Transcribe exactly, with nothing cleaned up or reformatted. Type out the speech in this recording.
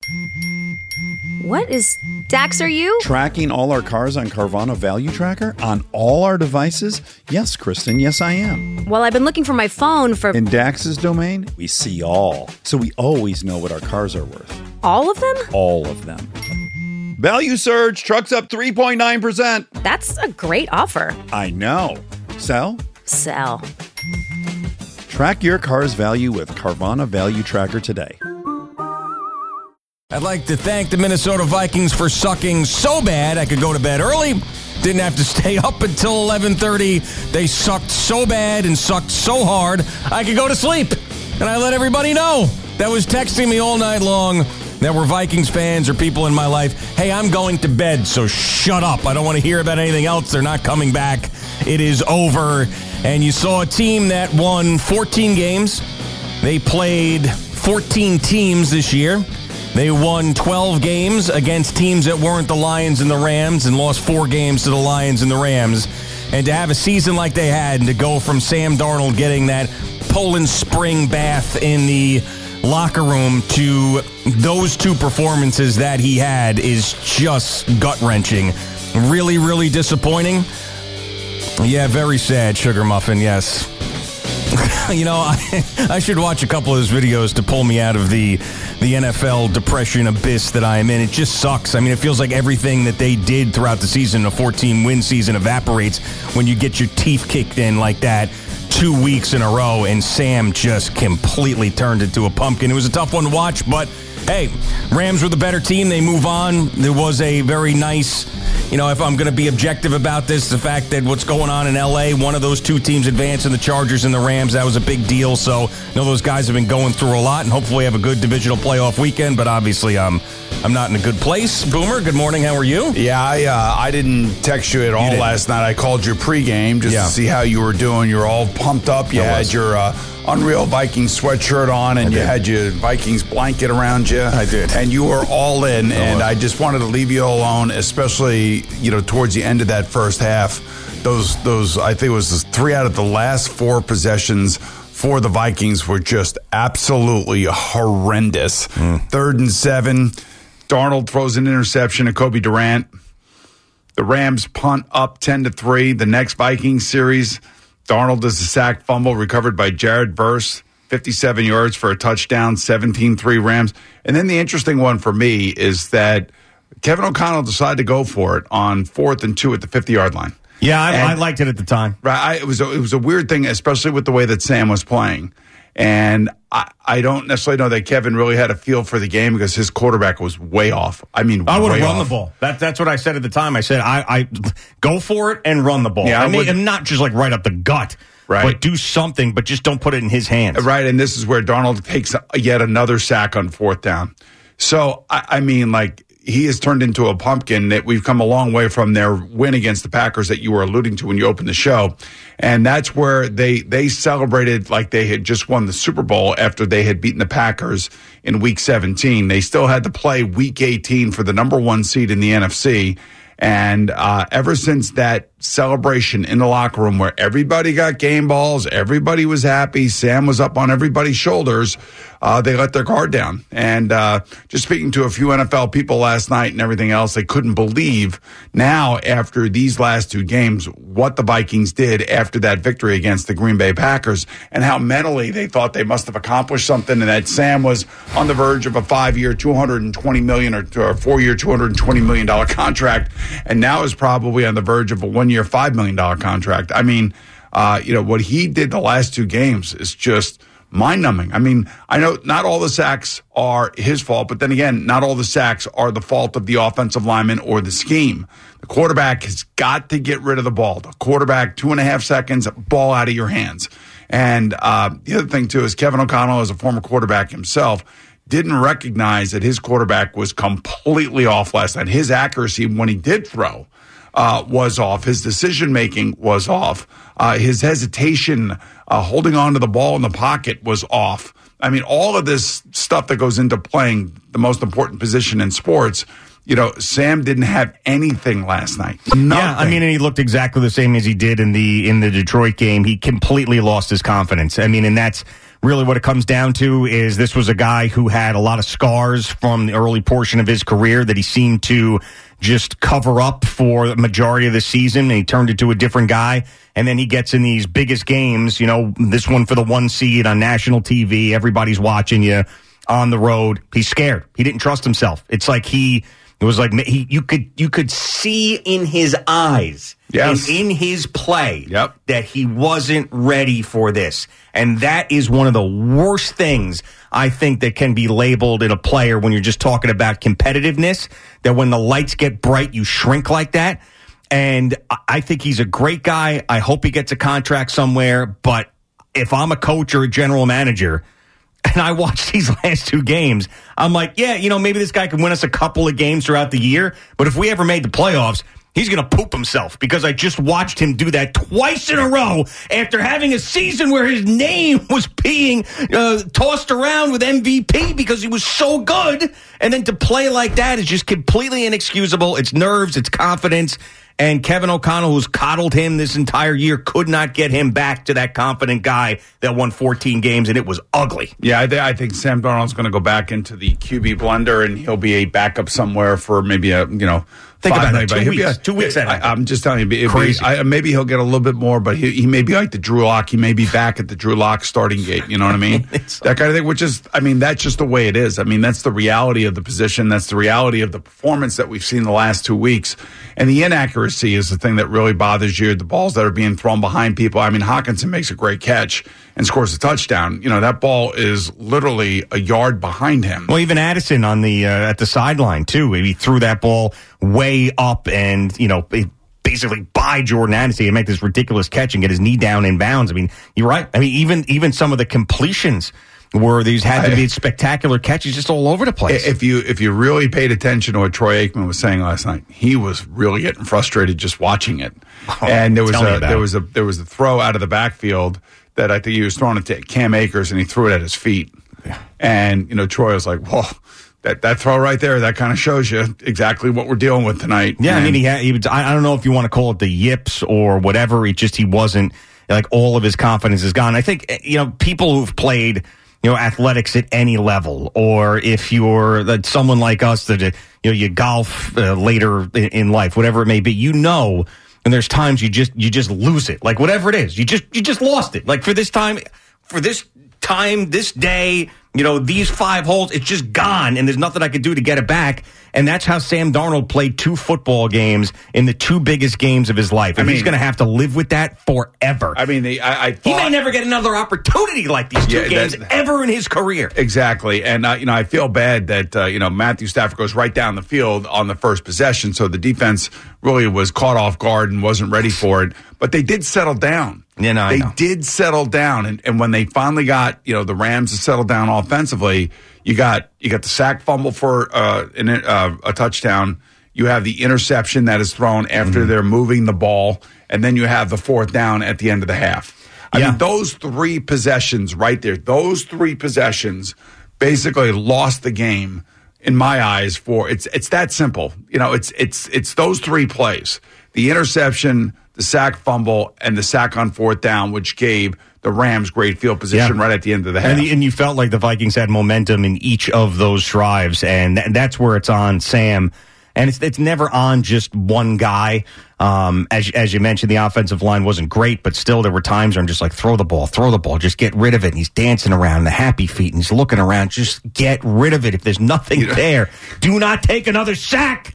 What is... Dax, are you? Tracking all our cars on Carvana Value Tracker on all our devices? Yes, Kristen, yes I am. Well, I've been looking for my phone for... In Dax's domain, we see all. So we always know what our cars are worth. All of them? All of them. Value surge, trucks up three point nine percent. That's a great offer. I know. Sell? Sell. Track your car's value with Carvana Value Tracker today. I'd like to thank the Minnesota Vikings for sucking so bad I could go to bed early. Didn't have to stay up until eleven thirty. They sucked so bad and sucked so hard I could go to sleep. And I let everybody know that was texting me all night long that were Vikings fans or people in my life. Hey, I'm going to bed, so shut up. I don't want to hear about anything else. They're not coming back. It is over. And you saw a team that won fourteen games. They played fourteen teams this year. They won twelve games against teams that weren't the Lions and the Rams and lost four games to the Lions and the Rams. And to have a season like they had and to go from Sam Darnold getting that Poland Spring bath in the locker room to those two performances that he had is just gut-wrenching. Really, really disappointing. Yeah, very sad, Sugar Muffin, yes. You know, I, I should watch a couple of those videos to pull me out of the the N F L depression abyss that I am in. It just sucks. I mean, it feels like everything that they did throughout the season, a fourteen-win season, evaporates when you get your teeth kicked in like that two weeks in a row, and Sam just completely turned into a pumpkin. It was a tough one to watch, but hey, Rams were the better team. They move on. There was a very nice... You know, if I'm going to be objective about this, the fact that what's going on in L A, one of those two teams advancing, the Chargers and the Rams, that was a big deal. So, I know those guys have been going through a lot and hopefully have a good divisional playoff weekend. But obviously, um, I'm not in a good place. Boomer, good morning. How are you? Yeah, I uh, I didn't text you at all you last night. I called you pregame just yeah. to see how you were doing. You were all pumped up. You I had was. your uh, Unreal Vikings sweatshirt on, and you had your Vikings blanket around you. I did. And you were all in, and I just wanted to leave you alone, especially, you know, towards the end of that first half. Those, those I think it was three out of the last four possessions for the Vikings were just absolutely horrendous. Mm. Third and seven, Darnold throws an interception to Kobe Durant. The Rams punt up ten to three. The next Vikings series, Darnold does a sack fumble recovered by Jared Verse, fifty-seven yards for a touchdown, seventeen three Rams. And then the interesting one for me is that Kevin O'Connell decided to go for it on fourth and two at the fifty-yard line. Yeah, I, and, I liked it at the time. Right, I, it was a, it was a weird thing, especially with the way that Sam was playing. And I, I don't necessarily know that Kevin really had a feel for the game because his quarterback was way off. I mean, I would have run off. the ball. That, that's what I said at the time. I said, I, I go for it and run the ball. Yeah, I, I mean, would, and not just like right up the gut, right? But do something, but just don't put it in his hands. Right, and this is where Darnold takes yet another sack on fourth down. So, I, I mean, like, he has turned into a pumpkin. That we've come a long way from their win against the Packers that you were alluding to when you opened the show. And that's where they they celebrated like they had just won the Super Bowl after they had beaten the Packers in week seventeen. They still had to play week eighteen for the number one seed in the N F C. And uh, ever since that celebration in the locker room where everybody got game balls, everybody was happy, Sam was up on everybody's shoulders, uh, they let their guard down. And uh, just speaking to a few N F L people last night and everything else, they couldn't believe now after these last two games what the Vikings did after that victory against the Green Bay Packers and how mentally they thought they must have accomplished something and that Sam was on the verge of a five-year, two hundred twenty million dollars or, or four-year, two hundred twenty million dollars contract and now is probably on the verge of a one-year, five million dollars contract. I mean, uh, you know, what he did the last two games is just mind-numbing. I mean, I know not all the sacks are his fault, but then again, not all the sacks are the fault of the offensive lineman or the scheme. The quarterback has got to get rid of the ball. The quarterback, two and a half seconds, ball out of your hands. And uh, the other thing, too, is Kevin O'Connell, as a former quarterback himself, didn't recognize that his quarterback was completely off last night. His accuracy when he did throw uh, was off. His decision-making was off. Uh, his hesitation, uh, holding on to the ball in the pocket was off. I mean, all of this stuff that goes into playing the most important position in sports, you know, Sam didn't have anything last night. Nothing. Yeah, I mean, and he looked exactly the same as he did in the in the Detroit game. He completely lost his confidence. I mean, and that's really what it comes down to is this was a guy who had a lot of scars from the early portion of his career that he seemed to just cover up for the majority of the season, and he turned into a different guy. And then he gets in these biggest games, you know, this one for the one seed on national T V. Everybody's watching you on the road. He's scared. He didn't trust himself. It's like he, it was like he, you could, you could see in his eyes, yes, and in his play, yep, that he wasn't ready for this. And that is one of the worst things I think that can be labeled in a player when you're just talking about competitiveness, that when the lights get bright, you shrink like that. And I think he's a great guy. I hope he gets a contract somewhere. But if I'm a coach or a general manager and I watch these last two games, I'm like, yeah, you know, maybe this guy can win us a couple of games throughout the year. But if we ever made the playoffs, he's going to poop himself, because I just watched him do that twice in a row after having a season where his name was being uh, tossed around with M V P because he was so good. And then to play like that is just completely inexcusable. It's nerves, it's confidence. And Kevin O'Connell, who's coddled him this entire year, could not get him back to that confident guy that won fourteen games, and it was ugly. Yeah, I, th- I think Sam Darnold's going to go back into the Q B blender, and he'll be a backup somewhere for maybe a, you know, Think about that. Two weeks. A, two weeks. I, I'm just telling you, it'd crazy. Be, I, maybe he'll get a little bit more, but he, he may be like the Drew Lock. He may be back at the Drew Lock starting gate. You know what I mean? That kind of thing. Which is, I mean, that's just the way it is. I mean, that's the reality of the position. That's the reality of the performance that we've seen the last two weeks. And the inaccuracy is the thing that really bothers you. The balls that are being thrown behind people. I mean, Hawkinson makes a great catch and scores a touchdown. You know, that ball is literally a yard behind him. Well, even Addison on the uh, at the sideline too. He threw that ball way up, and you know, basically by Jordan Addison, and make this ridiculous catch and get his knee down in bounds. I mean, you're right. I mean, even even some of the completions where these had to be spectacular catches, just all over the place. If you if you really paid attention to what Troy Aikman was saying last night, he was really getting frustrated just watching it. Oh, and there was a there it. was a there was a throw out of the backfield that I think he was throwing it to Cam Akers, and he threw it at his feet. Yeah. And you know, Troy was like, "Whoa." That that throw right there, that kind of shows you exactly what we're dealing with tonight. Yeah, and, I mean, he had, he was, I don't know if you want to call it the yips or whatever. He just, he wasn't, like, all of his confidence is gone. I think, you know, people who've played, you know, athletics at any level, or if you're uh, someone like us that, uh, you know, you golf uh, later in, in life, whatever it may be, you know, and there's times you just, you just lose it. Like, whatever it is, you just, you just lost it. Like, for this time, for this time, this day, you know, these five holes, it's just gone, and there's nothing I could do to get it back. And that's how Sam Darnold played two football games in the two biggest games of his life. And I mean, he's going to have to live with that forever. I mean, the, I, I thought, he may never get another opportunity like these two yeah, games that, ever in his career. Exactly. And, uh, you know, I feel bad that, uh, you know, Matthew Stafford goes right down the field on the first possession. So the defense really was caught off guard and wasn't ready for it. But they did settle down. You know, they know. did settle down. And, and when they finally got, you know, the Rams to settle down offensively, you got you got the sack fumble for uh, an, uh, a touchdown. You have the interception that is thrown after mm-hmm. they're moving the ball. And then you have the fourth down at the end of the half. I yeah. mean, those three possessions right there, those three possessions basically lost the game in my eyes for it's it's that simple. You know, it's it's it's those three plays. The interception, the sack fumble, and the sack on fourth down, which gave the Rams great field position yeah. right at the end of the half. And, the, and you felt like the Vikings had momentum in each of those drives, and th- that's where it's on Sam. And it's it's never on just one guy. Um, as as you mentioned, the offensive line wasn't great, but still there were times where I'm just like, throw the ball, throw the ball, just get rid of it. And he's dancing around, the happy feet, and he's looking around, just get rid of it. If there's nothing you know, there, do not take another sack.